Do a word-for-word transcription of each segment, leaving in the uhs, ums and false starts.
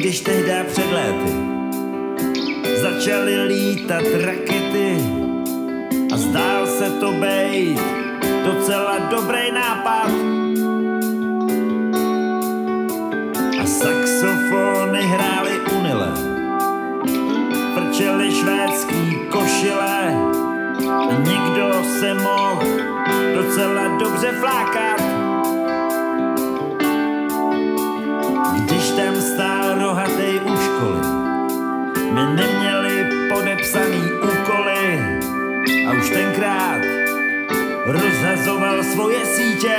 Když tehdy před léty začaly lítat rakety a zdál se to bejt docela dobrý nápad. A saxofony hrály unile, frčely švédský košile a někdo se mohl docela dobře flákat. Když tam stál rohatej u školy, my neměli podepsaný úkoly a už tenkrát rozhazoval svoje sítě.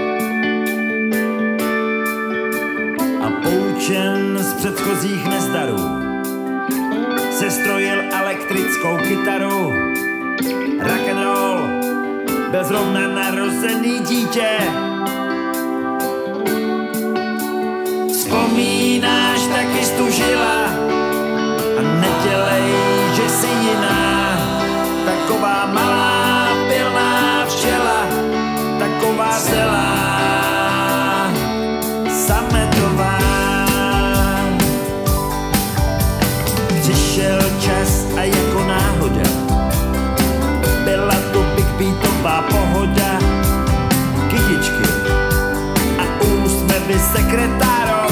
A poučen z předchozích nezdarů se strojil elektrickou kytaru. Rock'n'roll byl zrovna narozený dítě. Vzpomínáš, taky stužila a nedělej, že jsi jiná. Taková malá pilná včela, taková celá sametová. Přišel čas a jako náhoda byla to big beatová pohoda. Kytičky a úsměvy sekretárok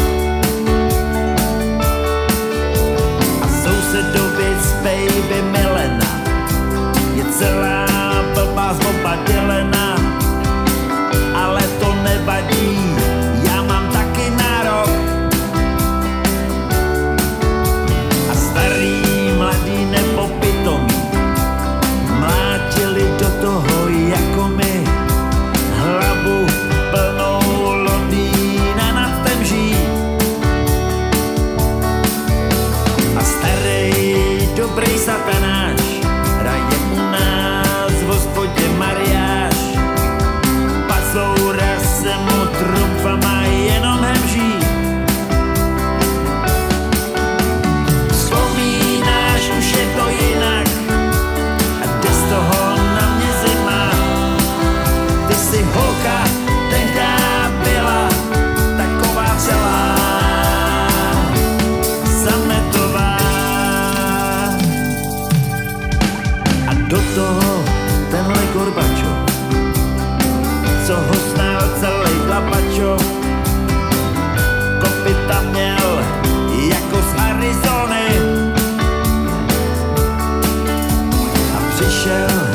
a sousedovic baby Milena je celá blbá zloba dělena, ale to nevadí, já mám taky nárok. A starý, mladý nebo pitomí mlátili do toho jako my, hlavu plnou Londýna nad Temží. A starý, dobrý satanáš hraje u nás v hospodě mariáš. Pasoura se mu trumfama jenom hemží. Vzpomínáš, už je to jinak a jde z toho na mě zima. Ty jsi holka, tehdy byla taková celá sametová. A do toho tenhle Gorbačov, co ho znal celý Glabačov, kopyta měl jako z Arizony a přišel